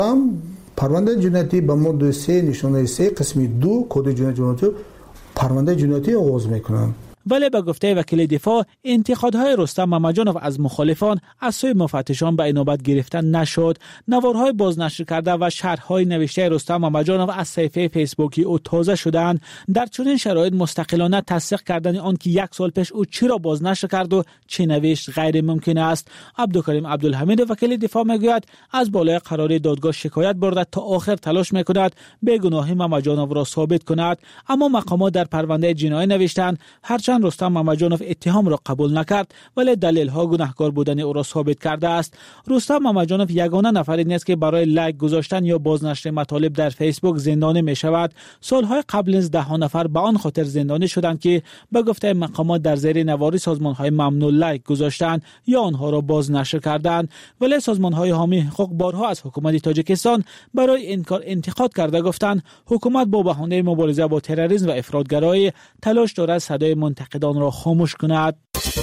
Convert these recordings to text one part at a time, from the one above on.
پرونده جنایتی به ماده 3 نشانه 3 قسم 2 کد جنایتی پرونده جنایتی آغاز میکنند. ولی به گفته وکیل دفاع انتقادهای رستم ممجانوف از مخالفان از سوی مفتشان به اینابت گرفته نشد. نوارهای بازنشر کرده و شرحهای نوشته رستم ممجانوف از صفحه فیسبوکی او تازه شدند. در چنین شرایط مستقلانه تصدیق کردن آن که 1 سال پیش او چرا بازنشر کرد و چه نوشت غیر ممکن است. عبدالکریم عبدالحمید وکیل دفاع میگوید از بالای قرار دادگاه شکایت برده تا آخر تلاش میکند بیگناهی ممجانوف را ثابت کند، اما مقامات در پرونده جنایی نوشتند هرچند رستم ممجانوف اتهام را قبول نکرد ولی دلیل‌ها گناهکار بودن او را ثابت کرده است. رستم ممجانوف یگانه نفری نیست که برای لایک گذاشتن یا بازنشر مطالب در فیسبوک زندانی می شود. سالهای قبل از 10 نفر به آن خاطر زندانی شدند که به گفته مقامات در زیر نواری سازمان‌های ممنوع لایک گذاشتند یا آنها را بازنشر کردند، ولی سازمان‌های حامی حقوق بارها از حکومت تاجیکستان برای انکار انتقاد کرده گفتند حکومت با بهانه مبارزه با تروریسم و افراطگرایی تلاش دارد صدای منتقدان را خاموش کند.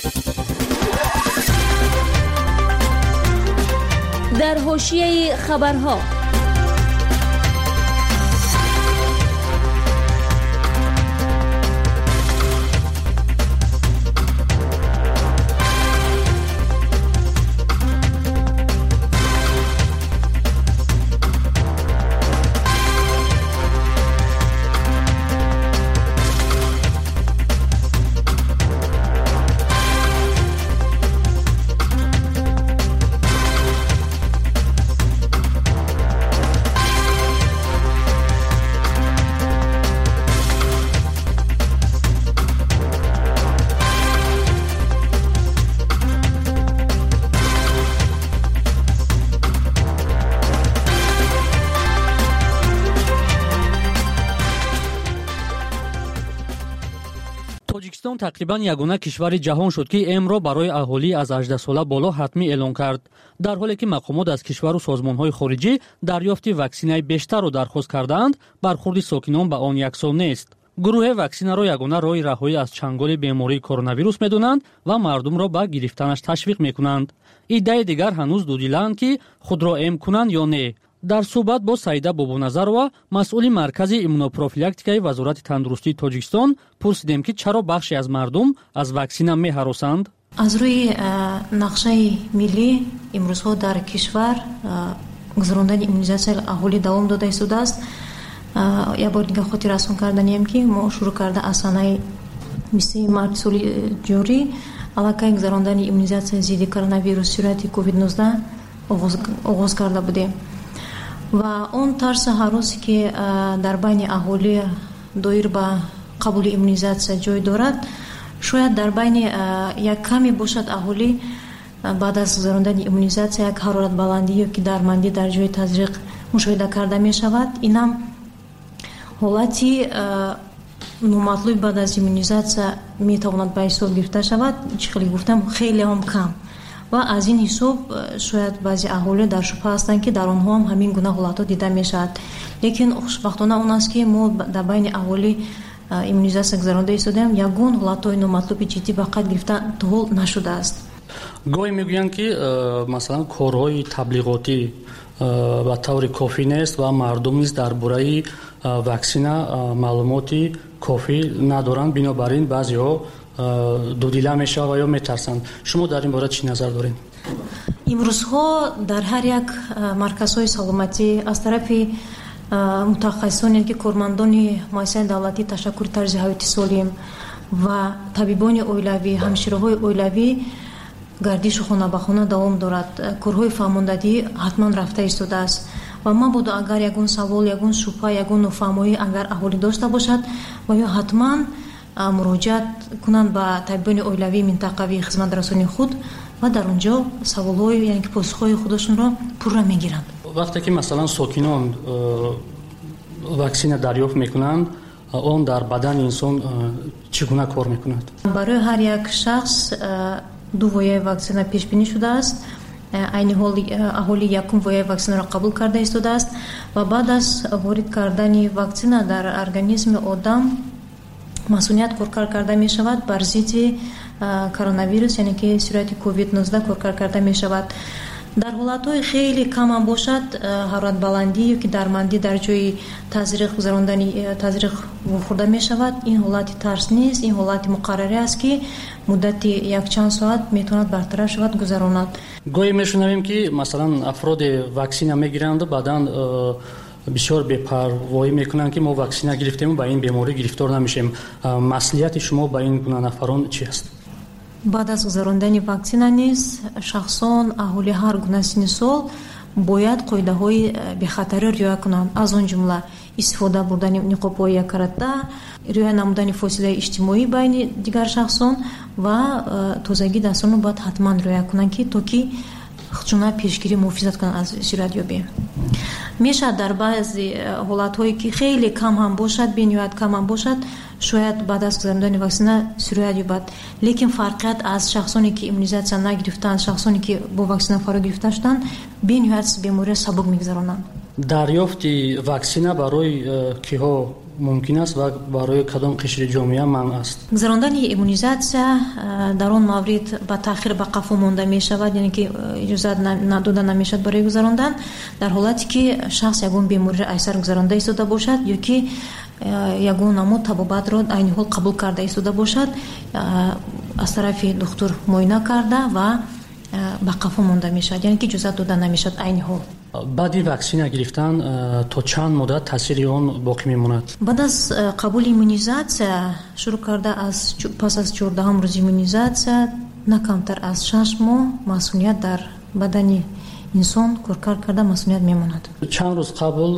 در حاشیه خبرها тоҷикистон тақрибан ягона кишвари ҷаҳон шуд ки эмро барои аҳолӣ аз 18 сола боло ҳатмӣ эълон кард, дар ҳоле ки мақомот аз кишвару созмонҳои хориҷӣ дарёфти ваксинаи бештарро дархост кардаанд, бархурди сокинон ба он яксон нест. гурӯҳе ваксинаро ягона роҳи раҳоӣ аз чанголи бемории коронавирус медонанд ва мардумро ба гирифтанаш ташвиқ мекунанд. иддаи дигар ҳанӯз дудилаанд ки худро эм кунанд ё не. дар суҳбат бо Саида Бобоназарова, масъули маркази иммунопрофилактикаи вазорати тандурустии Тоҷикистон, пурсидем ки чаро бахше аз мардум аз ваксина меҳаросанд. аз рӯи нақшаи миллӣ имрӯзҳо дар кишвар гузарондани иммунизатсияи аҳолӣ давом дода истодааст. як бор дигар хотир расон карданем ки мо шурӯъ карда аз санаи 20 марти соли ҷорӣ аллакай гузарондани иммунизатсияи зидди коронавирус сурати COVID-19 оғоз карда будем ва он тарсу ҳаросе ки дар байни аҳолӣ доир ба қабули иммунизатсия ҷой дорад, шояд дар байни як каме бошад аҳолӣ баъд аз гузарондани иммунизатсия як ҳароратбаландӣ ёки дармандӣ дар ҷои тазриқ мушоҳида карда мешавад. инам ҳолати номатлуби баъд аз иммунизатсия метавонад ба ҳисоб гирифта шавад. чӣ хеле гуфтам, хелеам кам ва аз ин ҳисоб шояд баъзи аҳолӣ дар шубҳа ҳастанд ки дар онҳо ҳам ҳамин гуна ҳолатҳо дида мешавад. лекин хушбахтона он аст ки мо дар байни аҳолӣ иммунизатсия гузаронда истодаем, ягон ҳолатҳои номатлуби ҷиддӣ ба қайд гирифта то ҳол нашудааст. гоҳе мегӯянд ки масалан корҳои таблиғотӣ ба таври кофӣ нест ва мардум низ дар бораи ваксина маълумоти кофӣ надоранд, бинобар ин баъзеҳо дудила мешавад ва ё метарсанд. шумо дар ин бора чӣ назар доред? имрӯзҳо дар ҳар як марказҳои саломатӣ аз тарафи мутахассисоне ки кормандони муассисаи давлатӣ ташаккури тарзи ҳаёти солим ва табибони оилавӣ, ҳамшираҳои оилавӣ гардишу хона ба хона давом дорад. корҳои фаҳмондагӣ ҳатман рафта истодааст ва мабодо агар ягон савол, ягон шубҳа, ягон нофаҳмоӣ агар аҳолӣ дошта бошад ва ё ҳатман муроҷиат кунанд ба табибони оилавии минтақавии хизматрасони худ ва дар онҷо саволҳои яъне ки посухҳои худашонро пурра мегиранд. вақте ки масалан сокинон ваксина дарёфт мекунанд, он дар бадани инсон чӣ гуна кор мекунад? барои ҳар як шахс ду вояи ваксина пешбинӣ шудааст. айни аҳолӣ якум вояи ваксинаро қабул карда истодааст ва баъд аз ворид кардани ваксина дар организми одам масъулият коркар карда мешавад бар зидди коронавирус, яъне ки сурати COVID-19 коркар карда мешавад. дар ҳолатҳои хеле кам ҳам бошад ҳароратбаландӣ ёки дармандӣ дар ҷои тазриқ гузарондани тазриқ вохӯрда мешавад. Ин ҳолати тарс нест, ин ҳолати муқаррарӣ аст ки муддати якчанд соат метавонад бартарaf шавад, гузаронад. гоҳе мешунавем ки масалан афроде ваксина мегиранд, баъдан бисёр бепарвоӣ мекунанд ки мо ваксина гирифтем ба ин беморӣ гирифтор намешем. маслиҳати шумо ба ин гуна нафарон чӣ аст? баъд аз гузарондани ваксина низ шахсон аҳоли ҳар гуна синни сол бояд қоидаҳои бехатарӣ риоя кунанд. аз он ҷумла истифода бурдани ниқобҳои яккаратта, риоя намудани фосилаи иҷтимоӣ байни дигар шахсон ва тозагии дастонро бояд ҳатман риоя кунанд ки то ки чуна пешгирӣ муҳофизат кунанд аз сироятёбӣ. мешавад дар баъзе ҳолатҳое ки хеле кам ҳам бошад, бениҳоят кам ҳам бошад, шояд баъд аз гузарондани ваксина сироят ёбад. лекин фарқият аз шахсоне ки иммунизатсия нагирифтанд, шахсоне ки бо ваксина фаро гирифта шуданд, бениҳоят бемория сабук мегузаронанд. дарёфти ваксина барои киҳо мумкин аст ва барои кадом қишри ҷомеа манъ аст? гузарондани иммунизатсия дар он маврид ба таъхир ба қафо монда мешавад, яъне ки иҷозат надода намешавад барои гузарондан дар ҳолате ки шахс ягон бемории айсар гузаронда истода бошад ёки ягон намуд табобатро айни ҳол қабул карда истода бошад, аз тарафи духтур муоина карда ва ба қафо монда мешавад, яъне ки иҷозат дода намешавад айни ҳол. баъди ваксина гирифтан то чанд муддат таъсири он боқӣ мемонад? баъд аз қабули иммунизатсия шурӯъ карда пас аз 14-ум рӯзи иммунизатсия на камтар аз 6 моҳ масъулият дар бадани инсон коркар карда масъулият мемонад. чанд рӯз қабл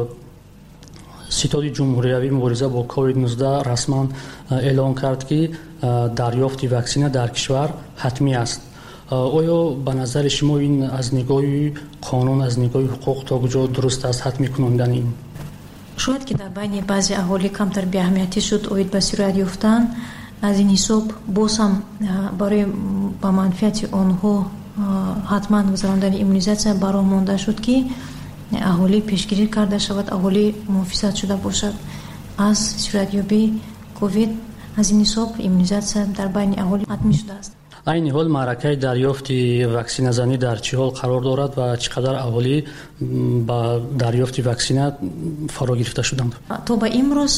ситоди ҷумҳуриявӣ мубориза бо COVID-19 расман эълон кард ки дарёфти ваксина дар кишвар ҳатмӣ аст. оё ба назари шумо ин аз нигоҳи қонун, аз нигоҳи ҳуқуқ то куҷо дуруст аст ҳатмӣ кунонидани ин? шояд ки дар байни баъзе аҳолӣ камтар беаҳамиятӣ шуд оид ба сироят ёфтан. аз ин ҳисоб боз ҳам барои ба манфиати онҳо ҳатман гузарондани иммунизатсия бароҳ монда шуд ки аҳолӣ пешгирӣ карда шавад, аҳолӣ муҳофизат шуда бошад аз сироятёбии ковид. аз ин ҳисоб иммунизатсия дар байни аҳолӣ ҳатмӣ шудааст. айни ҳол маъракаи дарёфти ваксиназанӣ дар чӣ ҳол қарор дорад ва чӣ қадар аҳолӣ ба дарёфти ваксина фаро гирифта шуданд? то ба имрӯз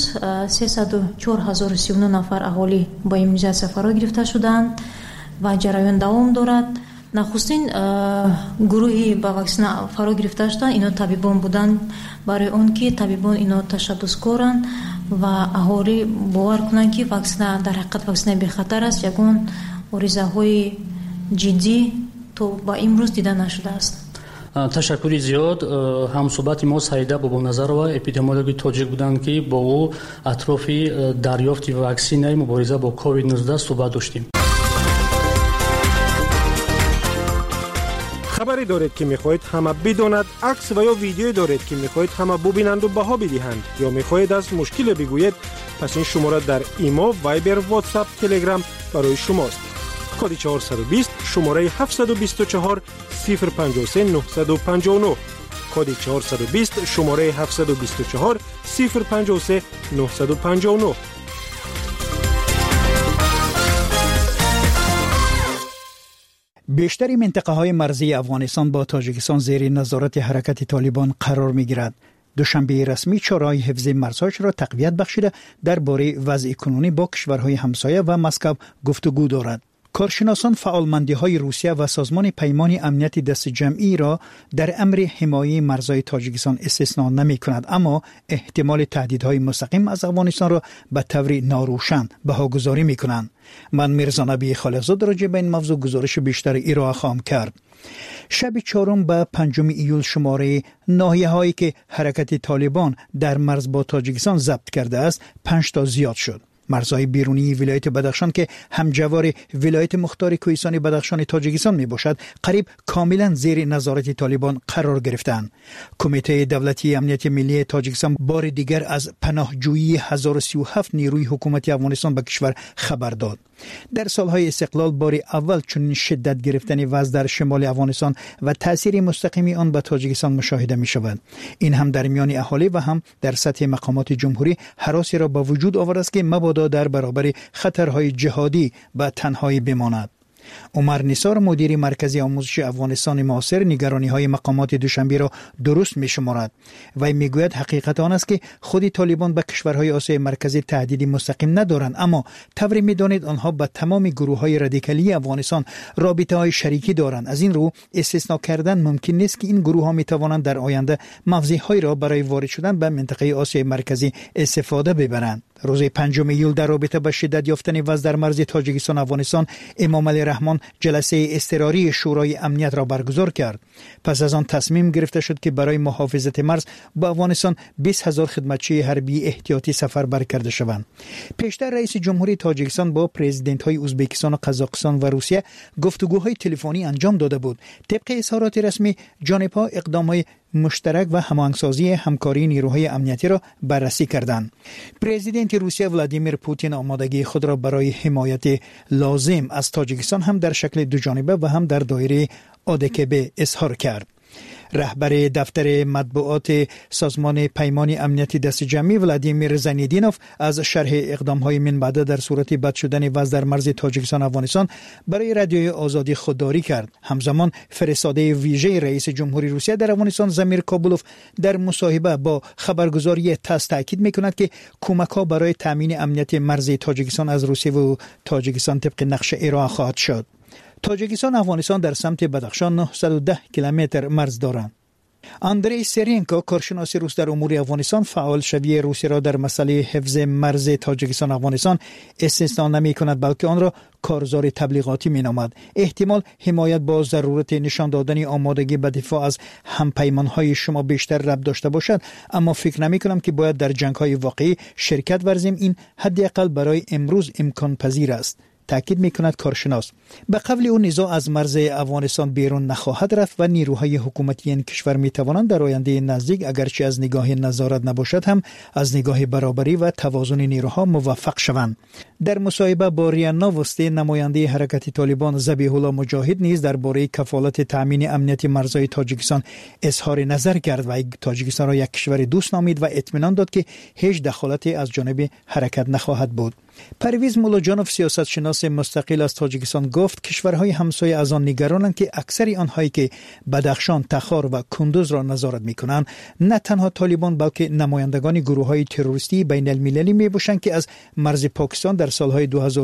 304,039 нафар аҳолӣ ба иммунизатсия фаро гирифта шуданд ва ҷараён давом дорад. нахустин гурӯҳи ба ваксина фаро гирифта шуданд ино табибон буданд, барои он ки табибон ино ташаббускоранд ва аҳолӣ бовар кунанд ки ваксина дар ҳақиқат ваксина бехатар аст. ягон оризаҳои ҷиддӣ то ба имрӯз дида нашудааст. ташаккури зиёд. ҳамсӯҳбати мо Саида Бобоназарова, эпидемиологи тоҷик буданд ки бо ӯ атрофи дарёфти ваксинаи мубориза бо COVID-19 суҳбат доштем. хабаре доред ки мехоҳед ҳама бидонад, акс ва ё видеое доред ки мехоҳед ҳама бубинанду баҳо бидиҳанд ё мехоҳед аз мушкиле бигӯед, пас ин шумора дар имо, вайбер, ватсап, телеграм барои шумост. коди 420 шумораи 724 053 959, коди 420 шумораи 724 053 959. بیشتر منطقه‌های مرزی افغانستان با تاجیکستان زیر نظارت حرکت طالبان قرار می‌گیرد. دوشنبه رسمی چاره‌های حفظ مرزهایش را تقویت بخشیده درباره وضع کنونی با کشورهای همسایه و مسکو گفتگو دارد. کارشناسان فعالمندی‌های روسیه و سازمان پیمان امنیت دست جمعی را در امر حمایت مرزهای تاجیکستان استثنا نمی‌کند، اما احتمال تهدیدهای مستقیم از افغانستان را به طور ناروشن بهاگذاری می‌کنند. من میرزا نبی خالقزاد راجع به این موضوع گزارش بیشتر ارائه خواهم کرد. شب 4 به 5 ایول شماره ناحیه‌هایی که حرکت طالبان در مرز با تاجیکستان ضبط کرده است 5 تا زیاد شد. مرزهای بیرونی ولایت بدخشان که همجوار ولایت مختار کوهستان بدخشان تاجیکستان می باشد قریب کاملا زیر نظارت طالبان قرار گرفتند. کمیته دولتی امنیت ملی تاجیکستان بار دیگر از پناهجویی 1037 نیروی حکومتی افغانستان به کشور خبر داد. در سالهای استقلال بار اول چنین شدت گرفتن وضع در شمال افغانستان و تأثیر مستقیم آن به تاجیکستان مشاهده می شود. این هم در میان اهالی و هم در سطح مقامات جمهوری هراسی را با وجود آورد است که مبادا در برابر خطرهای جهادی به تنهایی بماند. عمر نثار مدیر مرکزی آموزش افغانستان معاصر نگرانی‌های مقامات دوشنبه را درست می‌شمارد. وی میگوید حقیقت آن است که خود طالبان به کشورهای آسیای مرکزی تهدیدی مستقیم ندارند، اما طوری می‌دانید آنها با تمام گروه‌های رادیکالی افغانستان رابطه‌های شریکی دارند. از این رو استثناء کردن ممکن نیست که این گروه‌ها می‌توانند در آینده مغزی‌هایی را برای وارد شدن به منطقه آسیای مرکزی استفاده ببرند. روز 5 ایول در رابطه با شدت یافتن وضع در مرز تاجیکستان افغانستان امام علی رحمان جلسه اضطراری شورای امنیت را برگزار کرد. پس از آن تصمیم گرفته شد که برای محافظت مرز با افغانستان 20,000 خدمتچی حربی احتیاطی سفربر کرده شوند. پیشتر رئیس جمهوری تاجیکستان با پرزیدنت‌های ازبکستان و قزاقستان و روسیه گفتگوهای تلفنی انجام داده بود. طبق اظهارات رسمی جانب‌ها اقدام‌های مشترک و هماهنگسازی همکاری نیروهای امنیتی را بررسی کردند. پرزیدنت روسیه ولادیمیر پوتین آمادگی خود را برای حمایت لازم از تاجیکستان هم در شکل دو جانبه و هم در دایره آدکب اظهار کرد. رهبر دفتر مطبوعات سازمان پیمان امنیتی دست جمعی ولادیمیر زنیدینوف از شرح اقدام‌های من بعد در صورت بد شدن وضع در مرز تاجیکستان افغانستان برای رادیوی آزادی خودداری کرد. همزمان فرستاده ویژه رئیس جمهوری روسیه در افغانستان زمیر کابولوف در مصاحبه با خبرگزاری تاس تاکید می‌کند که کمک‌ها برای تامین امنیت مرز تاجیکستان از روسیه و تاجیکستان طبق نقشه ارائه خواهد شد. تاجیکستان افغانستان در سمت بدخشان 910 کیلومتر مرز دارند. اندری سرینکو کارشناس روس در امور افغانستان فعال شوی روسیه را در مسئله حفظ مرز تاجیکستان افغانستان استثنا نمی کند بلکه آن را کارزار تبلیغاتی می نامد. احتمال حمایت با ضرورت نشان دادن آمادگی به دفاع از همپیمانهای شما بیشتر ربط داشته باشد، اما فکر نمی کنم که باید در جنگ‌های واقعی شرکت ورزیم. این حداقل برای امروز امکان پذیر است، تاکید می‌کند کارشناس. به قول او نزاع از مرز افغانستان بیرون نخواهد رفت و نیروهای حکومتی این کشور می‌توانند در آینده نزدیک اگرچه از نگاه نظارت نباشد هم از نگاه برابری و توازن نیروها موفق شوند. در مصاحبه با ریا نووستی نماینده حرکت طالبان ذبیح الله مجاهد نیز درباره کفالت تامین امنیت مرزهای تاجیکستان اظهار نظر کرد و تاجیکستان را یک کشور دوست نامید و اطمینان داد که هیچ دخالتی از جانب حرکت نخواهد بود. پرویز مولاجانوف سیاستشناس مستقل از تاجیکستان گفت کشورهای همسایه از آن نگرانند که اکثر آنهایی که بدخشان، تخار و کندوز را نظارت می‌کنند نه تنها طالبان بلکه نمایندگان گروه‌های تروریستی بین المللی می‌باشند که از مرز پاکستان در سالهای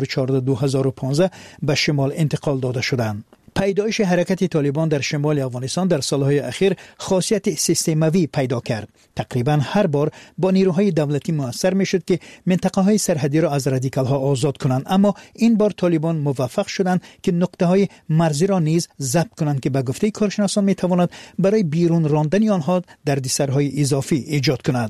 2014-2015 به شمال انتقال داده شدند. پیدایش حرکت طالبان در شمال افغانستان در سالهای اخیر خاصیت سیستماوی پیدا کرد. تقریبا هر بار با نیروهای دولتی موثر میشد که منطقه‌های سرحدی را از رادیکال‌ها آزاد کنند، اما این بار طالبان موفق شدند که نقطه‌های مرزی را نیز ضبط کنند که به گفته کارشناسان میتواند برای بیرون راندن آنها دردسرهای اضافی ایجاد کند.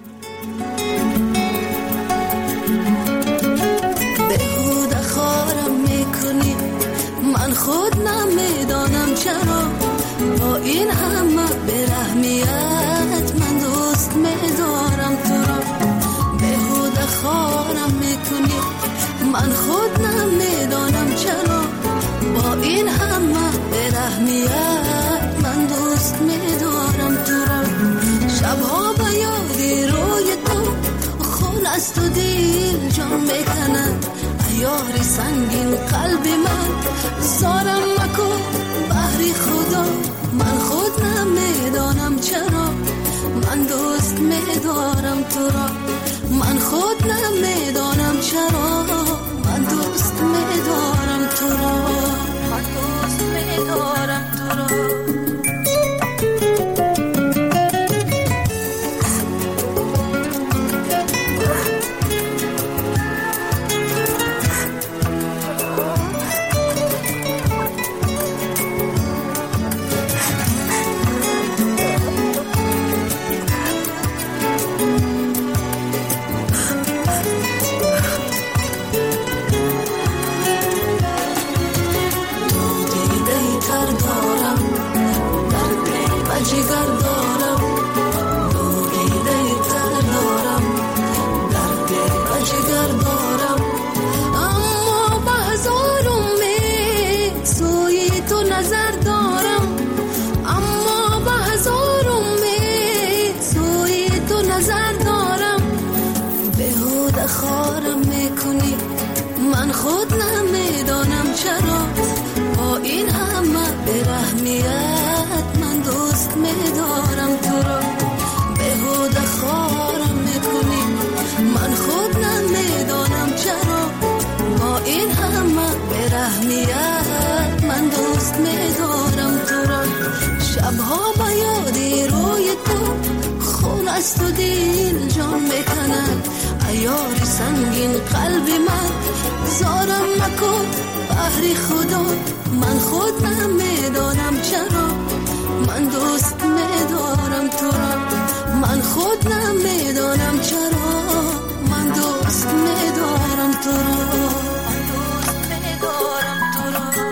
خود نمیدانم چرا با این همه برحمیت من دوست میدارم تو را. بهوده خارم میکنی من خود نمیدانم چرا با این همه برحمیت من دوست میدارم تو را. شبها به یادی روی تو خون است و دل جان میکند یاری سنگین قلب من زارم مکن بحری خدا. من خود نمیدانم چرا من دوست میدارم تو را. من خود نمیدانم چرا من دوست میدارم تو را. من دوست میدارم تو را. خارم میکنی من خود نمیدانم چرا رحمیت من دوست می‌دارم تو را بهوده خارم میکنی من خود نمیدانم چرا با این همه برحمیت من دوست می‌دارم تو را شبها با یادی روی تو خون است و دل جان میکند عیار سنگین قلبی من زارم مکن بحری خدا من خود نمیدانم چرا من دوست میدارم تو را من خود نمیدانم چرا من دوست میدارم تو را من دوست میدارم تو را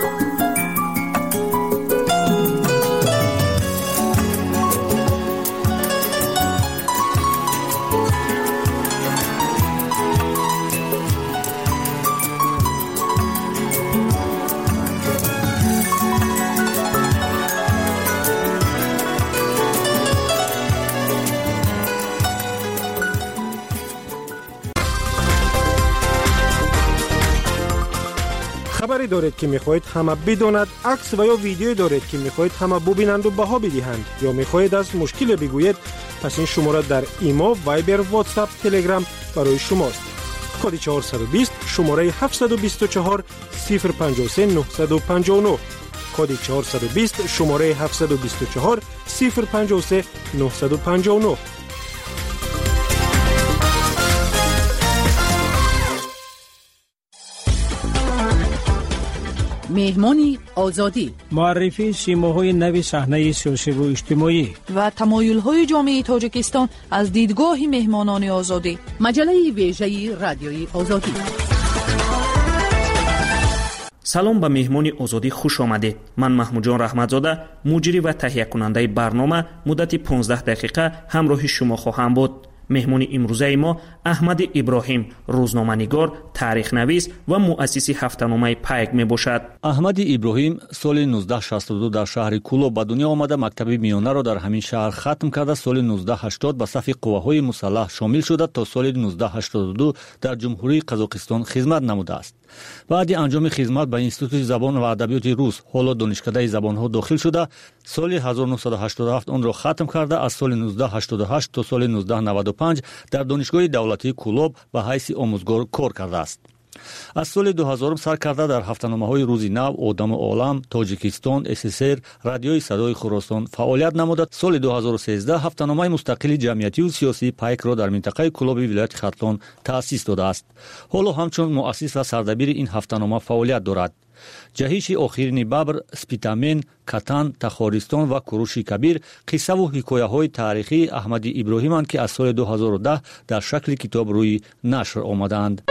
خبری دارید که میخواهید همه بداند، عکس و یا ویدیو دارید که میخواهید همه ببینند و بها بدهند یا میخواهید از مشکل بگویید، پس این شماره در ایما، وایبر، واتساپ، تلگرام برای شماست. کد 420 شماره 724 053 959 کد 420 شماره 724 053 959. مهمانی آزادی، معرفی سیماهای نوی صحنه سیاسی و اجتماعی و تمایل‌های جامعه تاجیکستان از دیدگاه مهمانان آزادی. مجله ویژه رادیوی آزادی. سلام به مهمانی آزادی خوش آمدید. من محمود جان رحمتزاده، مجری و تهیه کننده برنامه، مدت 15 دقیقه همراه شما خواهم بود. مهمانی امروزه ما احمد ابراهیم، روزنامه‌نگار، تاریخ نویس و مؤسس هفته‌نامه پیک می باشد. احمد ابراهیم سال 1962 در شهر کولوب به دنیا آمده. مکتب میانه را در همین شهر ختم کرده. سال 1980 به صف قوه‌های مسلح شامل شده تا سال 1982 در جمهوری قزاقستان خدمت نموده است. بعد انجام خدمت به انستیتوت زبان و ادبیات روس، حالا دانشکده زبان‌ها داخل شده. سال 1987 آن را ختم کرده. از سال 1988 تا سال 1995 در دانشگاه دولتی کولوب به حیث آموزگار کار کرده است. از سال 2000 سر کرده در هفته‌نامه‌های روزی نو، آدم عالم، تاجیکستان، SSR، رادیوی صدای خراسان فعالیت نموده. سال 2013 هفته‌نامه مستقل جمعیتی و سیاسی پیک را در منطقه کولوب ولایت ختلان تأسیس داده است. حالا همچون مؤسس و سردبیر این هفته‌نامه فعالیت دارد. جهیش آخرین ببر، سپیتامن، کتان، تخارستان و کوروش کبیر قصه و حکایه‌های تاریخی احمد ابراهیم‌اند که از سال 2010 در شکل کتاب روی نشر آمدند.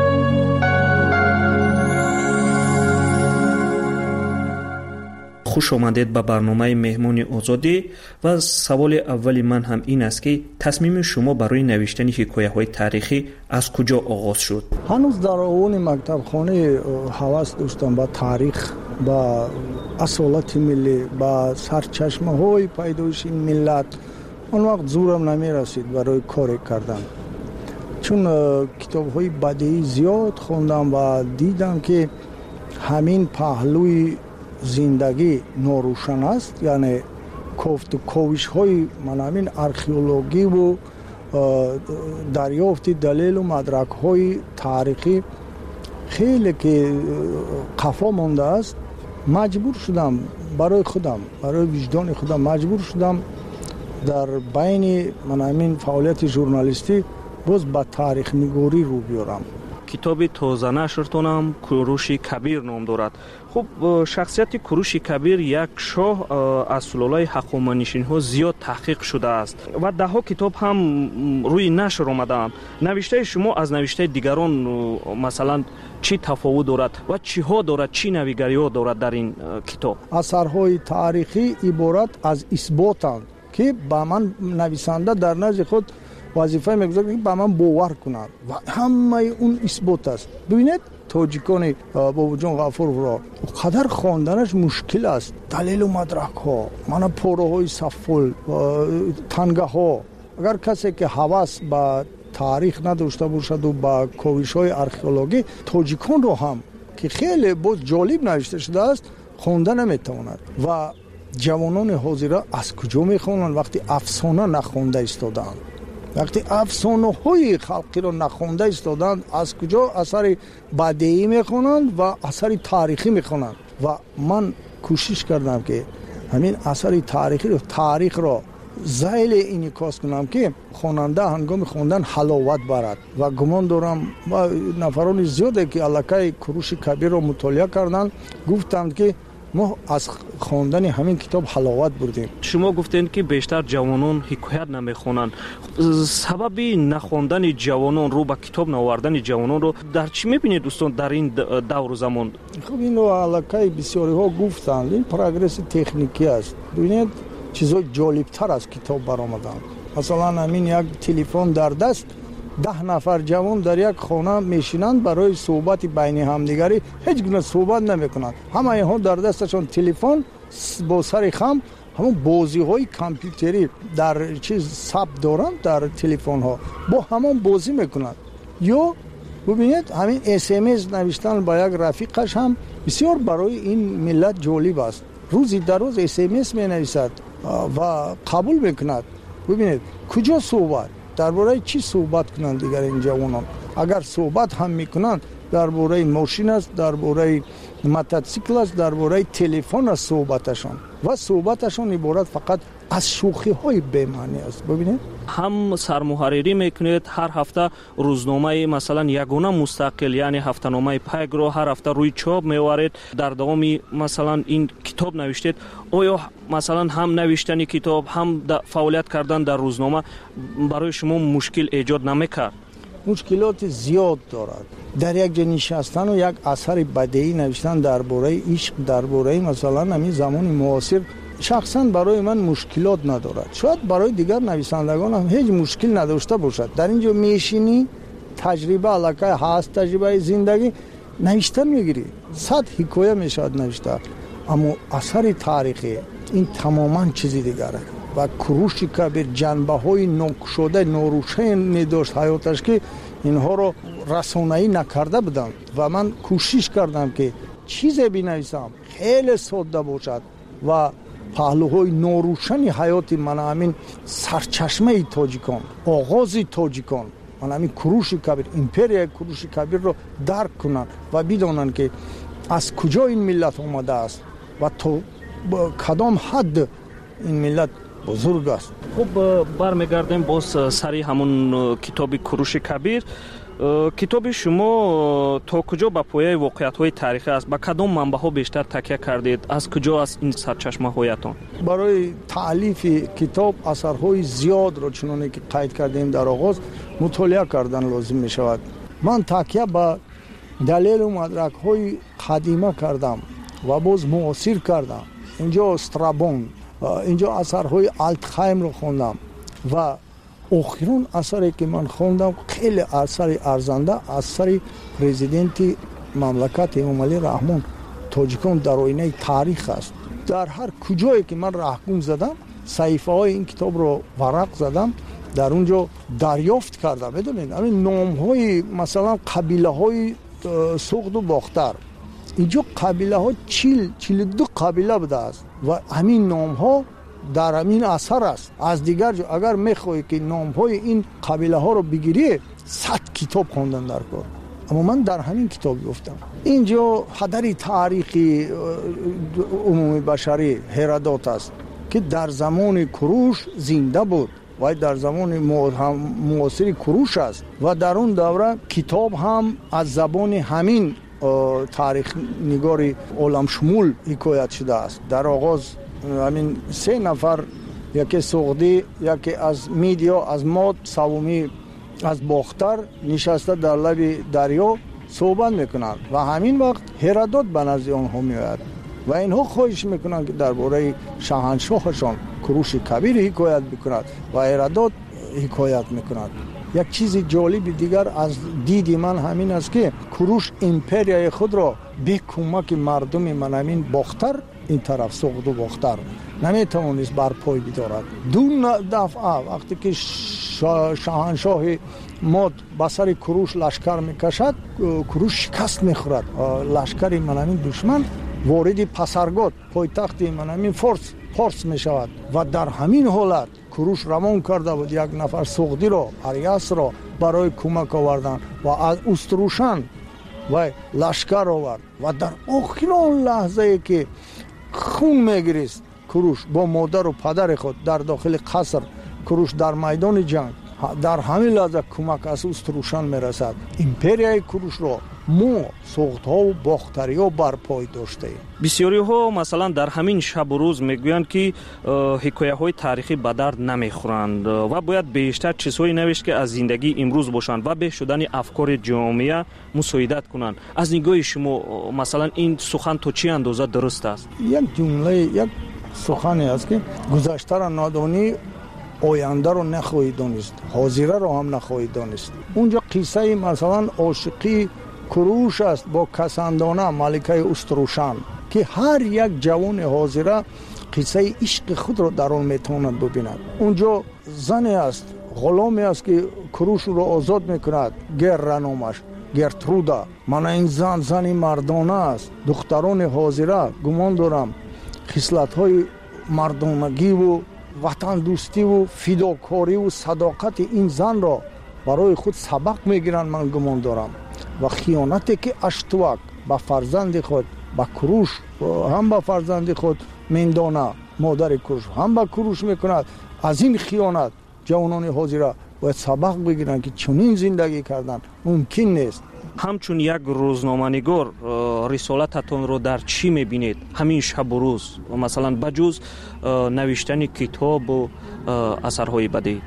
خوش آمدید به برنامه مهمانی آزادی و سوال اول من هم این است که تصمیم شما برای نوشتن حکایه‌های تاریخی از کجا آغاز شد؟ هنوز در اون مکتب خانه هوس داشتم با تاریخ، با اصالت ملی، با سرچشمه‌های پیدایش ملت. اون وقت زورم نمی رسید برای کار کردن، چون کتاب‌های بدیعی زیاد خوندم و دیدم که همین پهلوی زندگی ناروشن است، یعنی کوفت و کوشش های من همین ارخئولوژی و دریافت دلیل و مدرک های تاریخی خیلی که قفا مانده است. مجبور شدم برای خودم، برای وجدان خودم مجبور شدم در بین من همین فعالیت ژورنالیستی باز با تاریخ نگاری رو بیارم. کتاب تازه نشرتونم کوروش کبیر نام دارد. خب شخصیت کوروش کبیر یک شاه از سلاله‌ی هخامنشی‌ها زیاد تحقیق شده است و ده ها کتاب هم روی نشر آمده. نوشته شما از نوشته دیگران مثلا چی تفاوت دارد و چی ها دارد، چی نویگری‌ها دارد در این کتاب؟ اثرهای تاریخی عبارت از اثباتند که با من نویسنده در نزد خود وظیفه میگذارد که با من باور کنند و همه اون اثبات است. ببینید تاجیکان بابا جان غفور را قدر خواندنش مشکل است. دلیل و مدرک ها، من پاره های سفل، تنگه ها. اگر کسی که هوس با تاریخ نداشته باشد و با کوشش های ارخئولوژی، تاجیکان رو هم که خیلی باز جالب نوشته شده است خوانده نمیتواند و جوانان حاضر از کجا میخونن وقتی افسانه نخونده ایستادن؟ وقتی افسانه های خلقی رو نخونده ایستادن از کجا اثر بدیعی میخونن و اثر تاریخی میخونن؟ و من کوشش کردم که همین اثر تاریخی رو تاریخ رو زایل انعکاس کنم که خواننده هنگام خواندن حلاوت برد و گمان دارم و نفران زیاده که الکای کوروش کبیر رو مطالعه کردن گفتند که ما از خواندن همین کتاب حلاوت بردیم. شما گفتین که بیشتر جوانان حکایت نمیخونن. سبب نخواندن جوانان رو با کتاب نوردن جوانان رو در چی میبینید دوستان در این دور زمان؟ خب اینو الکای بسیاری ها گفتند این پروگرس تکنیکی است. ببینید چیزای جالبتر از کتاب برآمدن. مثلا همین یک تلفن در دست 10 نفر جوان در یک خانه میشینند برای صحبت بین همدیگری هیچ گونه صحبت نمیکنند. همه اینها در دستشون تلفن با سر خم همون بازی های کامپیوتری در چیز ثبت دارن در تلفن ها با همون بازی میکنند. یا ببینید همین SMS نوشتن با یک رفیقش هم بسیار برای این ملت جالب است. روزی در روز SMS می نویسد و قبول میکند. ببینید کجا صحبت درباره چی صحبت کنند دیگر این جوانان؟ اگر صحبت هم میکنند درباره ماشین است، درباره موتورسیکل است، درباره تلفن است صحبتشان و صحبتشان عبارت فقط از شوخی های بی‌معنی است. ببینید هم سرمحرری میکنید هر هفته روزنامه مثلا یگانه مستقل یعنی هفته‌نامه پیگ رو هر هفته روی چاپ میوارید در دوام مثلا این کتاب نوشتید. آیا مثلا هم نوشتن کتاب هم فعالیت کردن در روزنامه برای شما مشکل ایجاد نمیکرد؟ مشکلات زیاد دارد. در یک جا نشستن و یک اثر بدیعی نوشتن درباره عشق درباره مثلا همین زمان معاصر شخصا برای من مشکلات ندارد. شاید برای دیگر نویسندگان هم هیچ مشکل نداشته باشد. در اینجا میشینی تجربه علاقه هست تجربه زندگی نوشتن میگیری 100 حکایه میشد نوشته اما اثر تاریخی این تماما چیزی دیگره و کوروش کبیر جنبه های ناگشوده ناروشن داشت حیاتش که اینها رو رسانه‌ای نکرده بودم و من کوشش کردم که چیزی بنویسم خیلی ساده باشد و پهلوهای ناروشن حیات من همین سرچشمه تاجیکان آغاز تاجیکان من همین کوروش کبیر امپریا کوروش کبیر رو درک کنن و بدانن که از کجا این ملت آمده است و تا کدام حد این ملت بزرگ است. خب برمیگردیم باز سری همون کتاب کوروش کبیر. کتاب شما تا کجا با پایه واقعیت‌های تاریخی است؟ با کدام منبع‌ها بیشتر تکیه کردید؟ از کجا از این سرچشمه‌هایتان؟ برای تألیف کتاب اثرهای زیاد را چنانه که قید کردیم در آغاز مطالعه کردن لازم می شود. من تکیه به دلیل و مدرک‌های قدیمه کردم و باز معاصر کردم. اینجا استرابون، اینجا اثرهای آلتخایم رو خوندم و آخرین اثری که من خوندم خیلی اثر ارزنده اثر پرزیدنت مملکت امام علی رحمان تاجیکان در آینه تاریخ است. در هر کجایی که من رهگم زدم صحیفه های این کتاب رو ورق زدم در اونجا دریافت کردم. بدونید همین نام های مثلا قبیله های سوخت و باختر اینجا قبیله ها 42 قبیله بوده است و همین نام ها در همین اثر است. از دیگر جا اگر میخوایی که نام های این قبیله ها رو بگیری 100 کتاب خوندن در کار اما من در همین کتاب گفتم. اینجا پدر تاریخی عمومی بشری هرودوت است که در زمان کوروش زنده بود و در زمان معاصر کوروش است و در اون دوره کتاب هم از زبان همین تاریخ نگار عالم شمول حکایت شده است. در آغاز همین 3 نفر یکی سوغدی یکی از میدیا از ماد سومی از باختر نشسته در لب دریا صحبت میکنند و همین وقت هرودوت به نزد آنها میآید و اینها خواهش میکنند که درباره شاهنشاهشان کوروش کبیر حکایت بکند و هرودوت حکایت میکند. یک چیز جالب دیگر از دید من همین است که کوروش امپریای خود را به کمک مردم من همین باختر این طرف سوغد و باختر نمیتوانست بر پای بدارد. دو دفعه وقتی که شاهنشاه ماد به سر کوروش لشکر میکشد کوروش شکست میخورد. لشکر من همین دشمن وارد پسرگاد پایتخت من همین فارس پارس می شود و در همین حالت کوروش روان کرده بود یک نفر سوغدی را اریاس را برای کمک آوردن و از استروشن و لشکر آورد و در آخر آن لحظه که خون میگریست کوروش با مادر و پدر خود در داخل قصر، کوروش در میدان جنگ، در همین لحظه کمک از استروشن میرسد. امپریای کوروش را ما سوخت‌ها و باختری‌ها برپای داشته ایم. بسیاری‌ها مثلا در همین شب و روز میگویند که حکایه‌های تاریخی به درد نمیخورند و باید بیشتر چیزهایی نوشت که از زندگی امروز باشند و به شدن افکار جامعه مساعدت کنند. از نگاه شما مثلا این سخن تو چه اندازه درست است؟ یک جمله، یک سخنی است که گذشته را نادانی، آینده رو نخواهی دانست، حاضره رو هم نخواهی دانست. اونجا قصه مثلا عاشقی کوروش است با کساندانه ملکه استروشن که هر یک جوان حاضره قصه عشق خود رو در آن میتواند ببیند. اونجا زنی است، غلامی است که کوروش رو آزاد میکند، گرنامش گرترودا. من این زنی مردانه است. دختران حاضره گمان دارم خصلت‌های مردانگی و وطن دوستی و فداکاری و صداقت این زن را برای خود سبق میگیرند. من گمان دارم و خیانتی که اشتوک به فرزند خود، به کوروش هم به فرزند خود میندانه، مادر کوروش هم به کوروش میکند، از این خیانت جوانان حاضره باید سبق بگیرند که چنین زندگی کردن ممکن نیست. همچون یک روزنامه‌نگار رسالتتون رو در چی میبینید همین شب و روز، مثلا بجز نوشتن کتاب و اثرهای بدی؟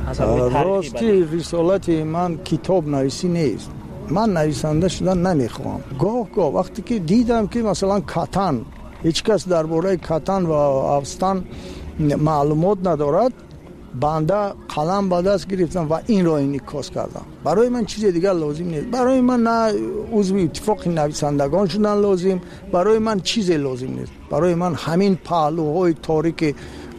راستی رسالت من کتاب نویسی نیست. من نویسنده شدن نمیخوام. گاه وقتی که دیدم که مثلا کتن، هیچ کس درباره کتن و افستان معلومات ندارد، بنده قلم به دست گرفتم و این را انعکاس کردم. برای من چیز دیگر لازم نیست. برای من نه عضو اتفاق نویسندگان شدن لازم، برای من چیز لازم نیست. برای من همین پهلوهای تاریک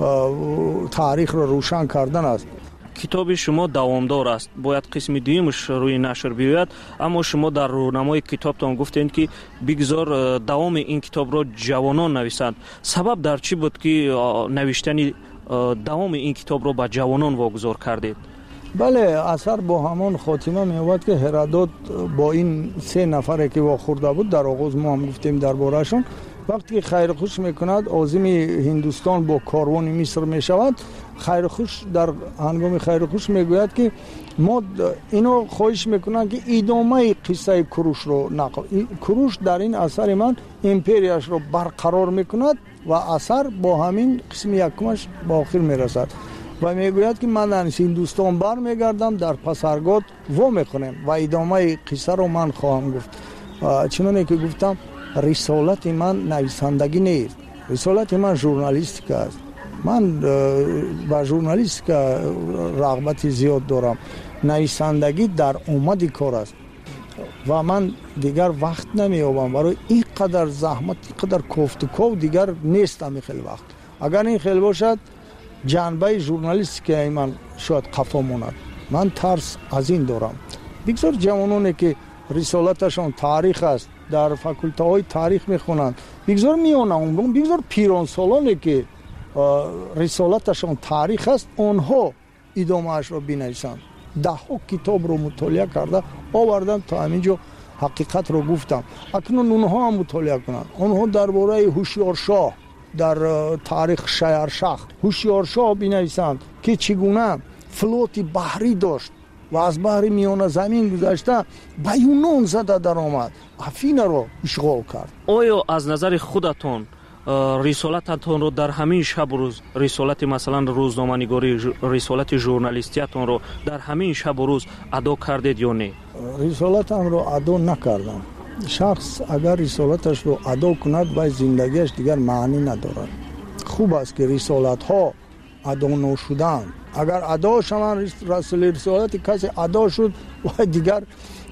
تاریخ را روشن کردن است. کتاب شما دوامدار است، باید قسم دویمش روی نشر بیاید، اما شما در رونمای کتابتان گفتید که بگذار دوام این کتاب را جوانان نویسند. سبب در چی بود که نوشتن دوام این کتاب را به جوانان واگذار کردید؟ بله، اثر با همان خاتمه می‌آورد که هرودوت با این 3 نفره که واخورده بود، در آغاز ما هم گفتیم درباره‌شون، وقتی که خیرخوش میکند عازم هندوستان با کاروان مصر میشود، خیرخوش در هنگام خیرخوش میگوید که ما اینو خواهش میکنن که ادامه قصه کوروش رو نقل. کوروش در این اثر من امپریاش رو برقرار میکند و اثر با همین قسم یکمش با آخر میرسد و میگوید که من در هندوستان بر میگردم، در پسرگاد و میکنم و ادامه قصه رو من خواهم گفت. چنانه که گفتم رسالت من نویسندگی نیست، رسالت من ژورنالیستیک است. من با ژورنالیستیک رغبت زیاد دارم. نویسندگی در اومد کار است و من دیگر وقت نمیابم برای این قدر زحمت، این قدر کوفت و کو دیگر نیستم. خیلی وقت اگر این خیلی باشد جنبه ژورنالیستیک من شاید قفا ماند. من ترس از این دارم. بگذار جوانانی که رسالتشان تاریخ است در فاکولته های تاریخ میخونند، بگذار میان اونگون، بگذار پیران سالانی که رسالتشان تاریخ است اونها ادامه اش را بنویسند. 10 کتاب رو مطالعه کرده آوردم تا همینجا حقیقت رو گفتم. اکنون اونها هم مطالعه کنند. اونها درباره هوشیارشاه در تاریخ شهرشاه هوشیارشاه بنویسند که چگونه فلوت بحری داشت و از بحر میانه زمین گذشته به یونان زده در آمد، افین رو اشغال کرد. آیا از نظر خودتون رسالتتون رو در همین شب روز، رسالت مثلا روزنامه‌نگاری، رسالت ژورنالیستیتون رو در همین شب و روز ادا کردید یا نه؟ رسالتم رو ادا نکردم. شخص اگر رسالتش رو ادا کند و زندگیش دیگر معنی ندارد. خوب است که رسالت ها ادا نشدن. اگر ادا شوند رسالت کسی ادا شد و دیگر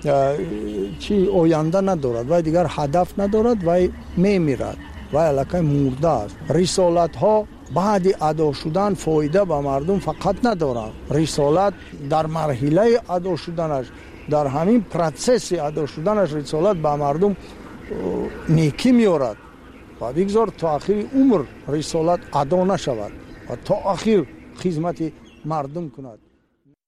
چی آینده ندارد و دیگر هدف ندارد و میمیرد و علاقه مرده است. رسالت ها بعد ادا شدن فایده به مردم فقط ندارد. رسالت در مرحله ادا شدنش، در همین پروسس ادا شدنش رسالت به مردم نیکی میارد و بگذار تا آخر عمر رسالت ادا نشود و تا آخر خدمت مردم کند.